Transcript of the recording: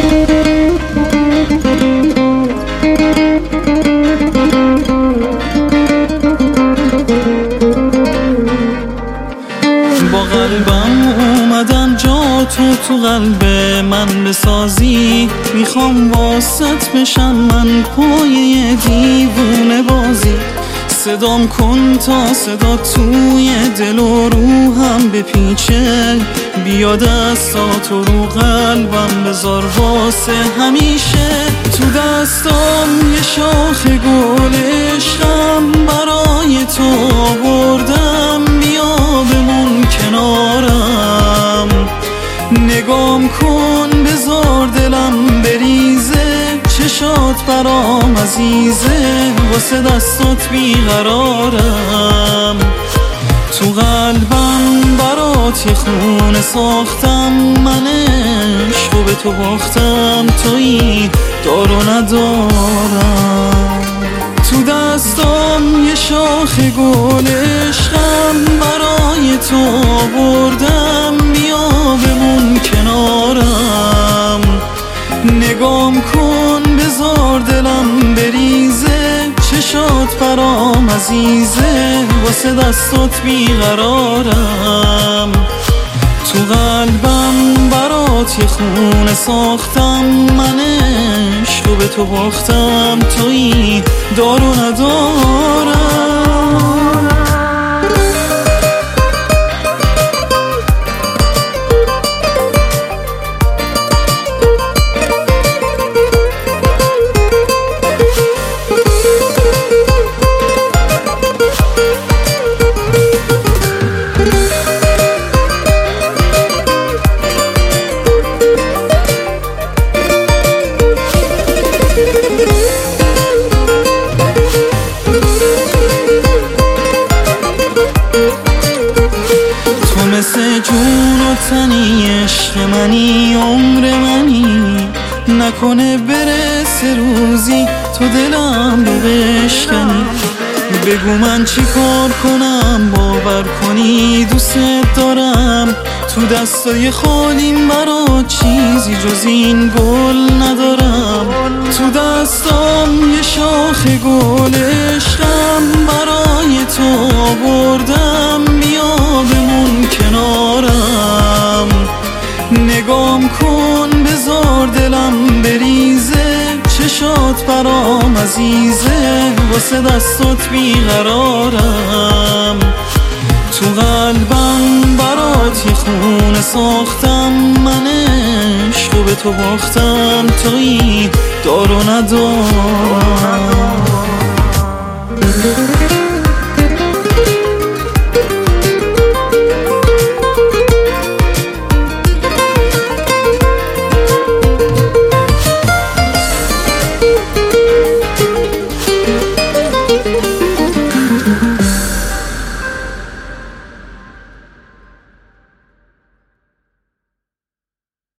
با قلبم اومدم جا تو قلب من بسازی، میخوام واسط بشم من پایه دیوونه بازی. صدام کن تا صدا توی دل و روحم بپیچه، بیا دستاتو رو قلبم بذار واسه همیشه. تو دستام یه شاخ گل عشقم برای تو آوردم، بیا بمون کنارم. نگام کن بذار دلم بریزه، چشات برام عزیزه، واسه دستات بیقرارم. تو قلبم برات یه خونه ساختم، من عشقو به تو باختم، تویی دار و ندارم. تو دستام یه شاخ گل عشقم برای تو آوردم، بیا بمون کنارم. نگام کن بذار دلم بریزه، چشات برام عزیزه، واسه دستات بیقرارم. تو قلبم برات یه خونه ساختم، من عشقو به تو باختم، تویی دار و ندارم. مثل جون و تنی عشق منی، عمر منی، نکنه برسه روزی تو دلم رو بشکنی. بگو من چی کار کنم باور کنی دوست دارم، تو دستای خالیم برات چیزی جز این گل ندارم. تو دستام یه شاخ گل عشقم برای تو آوردم، بیا بمون کنارم. نگام کن بذار دلم بریزه، چشات برام عزیزه، واسه دستات بیقرارم. تو قلبم برات یه خونه ساختم، من عشقو به تو باختم، تویی دار و ندارم.